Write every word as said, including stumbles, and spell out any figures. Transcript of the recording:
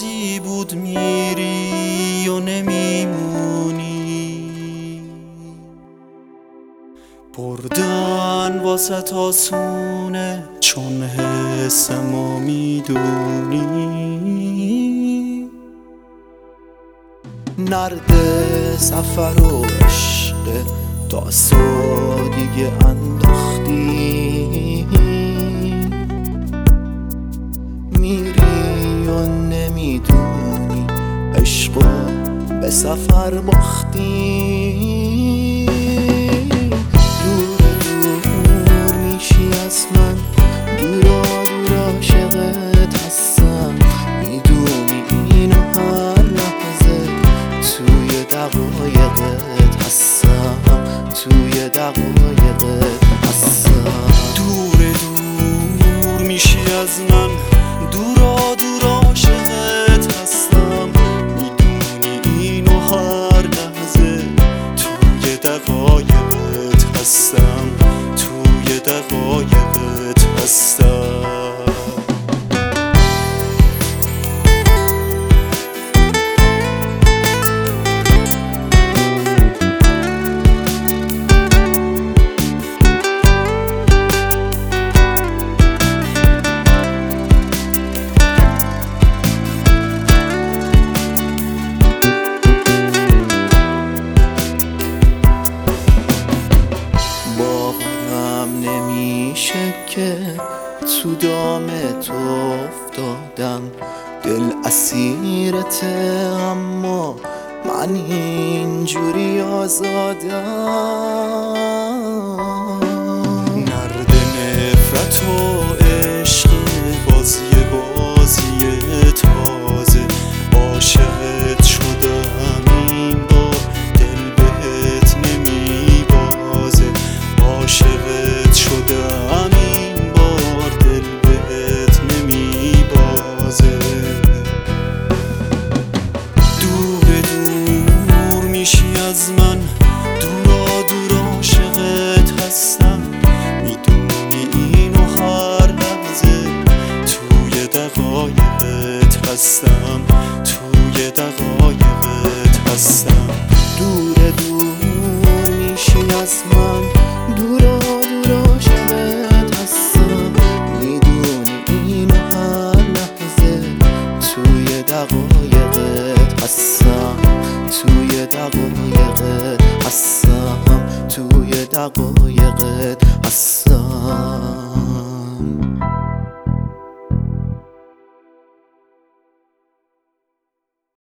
بازی بود میری و نمیمونی، بردن واسه آسونه چون حس ما میدونی. نرد سفر و عشق تاسو دیگه انداختی، میری و نمیدونی عشقو به سفر باختی. دور دور میشی از من، دورا دور عاشقت هستم، میدونی اینو هر لحظه توی دقایقت هستم، توی دقایقت هستم. دور دور میشی از من، دورا دور عاشقت هستم، میدونی اینو هر لحظه توی دقایقت هستم، توی دقایقت هستم. نمیشه که تو دام تو افتادم، دل اسیرته اما من اینجوری آزادم. نرد نفرت و عشق بازی بازی تازه، عاشقت شدم این بار دل بهت نمیبازه، عاشقت شدم این بار دل بهت نمیبازه. دور دور میشی از من، دورا دور عاشقت هستم، میدونی اینو هر لحظه توی دقایقت هستم، توی دقایقت هستم. دور دور میشی از من، دورا دور عاشقت هستم، میدونی اینو هر لحظه توی دقایقت هستم، توی دقایقت هستم، توی دقایقت